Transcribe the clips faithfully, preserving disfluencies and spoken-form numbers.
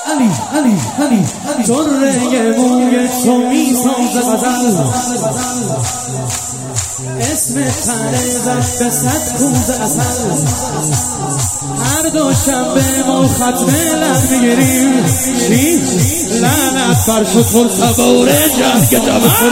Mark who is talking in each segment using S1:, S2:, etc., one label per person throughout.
S1: علی علی علی طره موی تو می ساز غزل اسم تنه زد به صد کوز اصل هر دوشنبه ما ختم لب میگیریم چی؟ لعنت بر شتر سوار جنگ جمل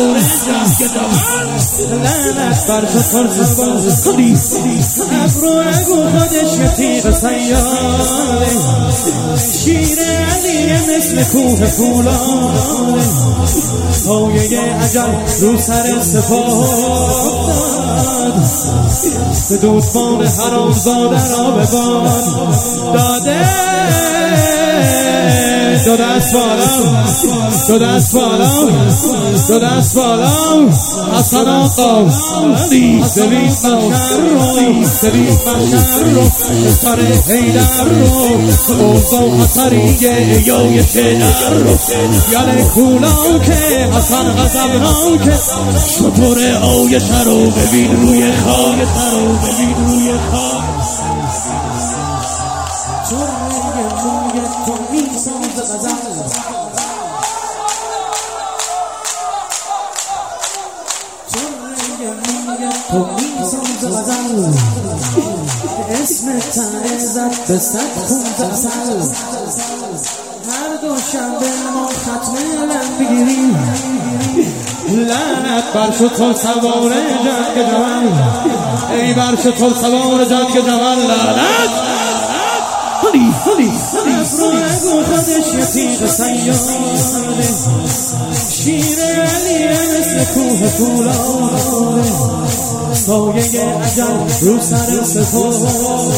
S1: لعنت بر شتر سوار ابرو نگو خودش یه تیغ سیاره شیر علیه مثل کوه فولاد پایه اجل رو سر سپاه به دوستان حرامزاده را به باد داده دو دست بالا دو دست بالا دو دست بالا حسن آقا ببین بشر رو ببین بشر رو سر حیدر رو اوضاع خطریه یای شدر رو یاله کولا که حسن غضبنا که شطور آیشه رو ببین روی خاک رو ببین روی خاک تو می ساز غزل تو می ساز غزل اسم تنه زد به صد کوز اصل هر دوشنبه ما ختم لب بگیریم لعنت بر شتر سوار جنگ جمل ای بر شتر سوار جنگ جمل لعنت هلی هلی ابرو نگو خودش یه تیغ سیاره شیر علیه مثل کوه فولاد پایه اجل رو سر سپاه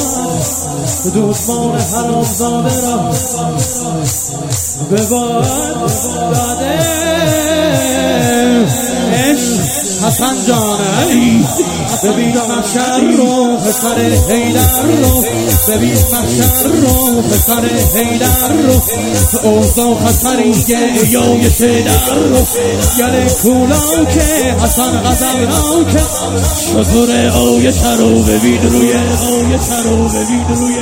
S1: دوستان حرامزاده را به باد داده حسن جان علی ببین محشر رو پسر حیدر رو ببین محشر رو پسر حیدر رو اوضاع خطریه یای شدر رو گل کولا که حسن غضبنا که شطور آیشه رو ببین روی آیشه رو ببین روی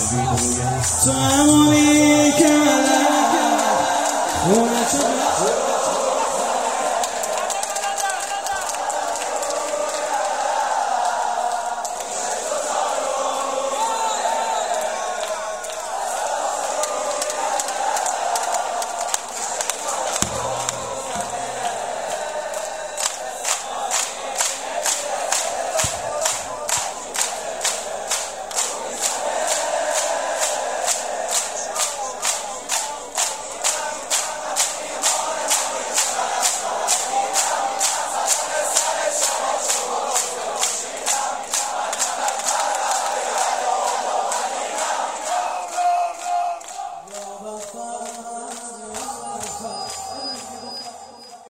S1: تو امانی که خونه